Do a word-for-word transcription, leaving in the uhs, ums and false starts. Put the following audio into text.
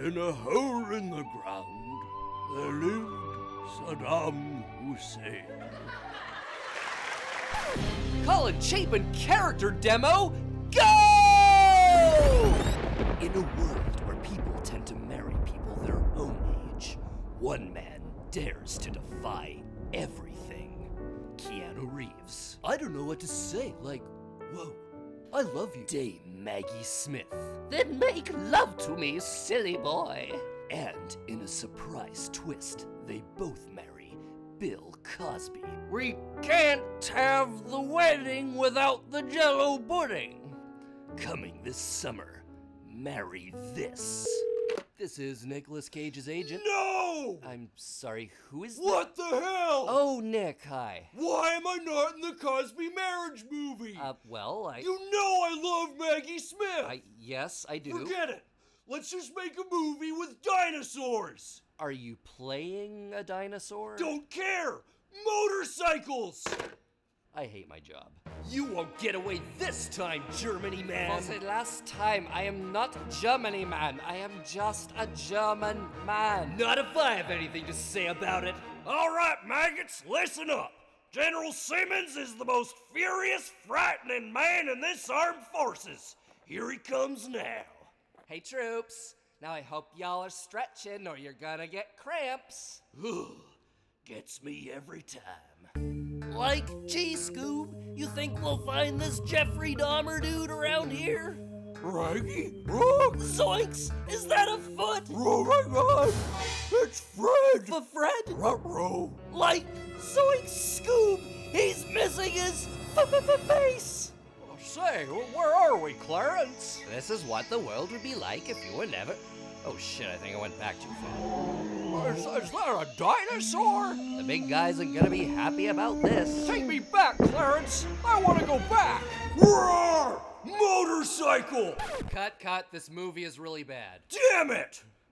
In a hole in the ground, there lived Saddam Hussein. Colin Chapin character demo, go! In a world where people tend to marry people their own age, one man dares to defy everything. Keanu Reeves. I don't know what to say, like, whoa, I love you. Dame Maggie Smith. Then make love to me, silly boy. And in a surprise twist, they both marry Bill Cosby. We can't have the wedding without the Jell-O pudding. Coming this summer, marry this. This is Nicolas Cage's agent. No! I'm sorry, who is What that? the hell? Oh, Nick, hi. Why am I not in the Cosby marriage movie? Uh, well, I... You know I love Maggie Smith! I... Yes, I do. Forget it! Let's just make a movie with dinosaurs! Are you playing a dinosaur? Don't care! Motorcycles! I hate my job. You won't get away this time, Germany man! For the last time, I am not Germany man. I am just a German man. Not if I have anything to say about it. All right, maggots, listen up. General Simmons is the most furious, frightening man in this armed forces. Here he comes now. Hey, troops. Now I hope y'all are stretching or you're gonna get cramps. Gets me every time. Like, gee, Scoob, you think we'll find this Jeffrey Dahmer dude around here? Raggy? Rook? Zoinks! Is that a foot? Oh my god! It's Fred! For Fred? Ruh-roh! Like, Zoinks, Scoob! He's missing his f-f-f-face! Say, where are we, Clarence? This is what the world would be like if you were never... Oh shit, I think I went back too far. Is, is that a dinosaur? The big guy isn't gonna be happy about this. Take me back, Clarence! I want to go back! Roar! Motorcycle! Cut, cut, this movie is really bad. Damn it!